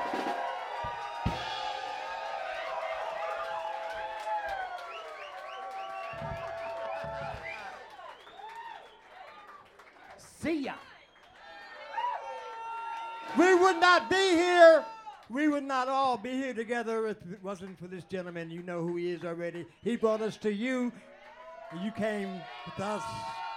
See ya. We would not be here. We would not all be here together if it wasn't for this gentleman. You know who he is already. He brought us to you. You came with us.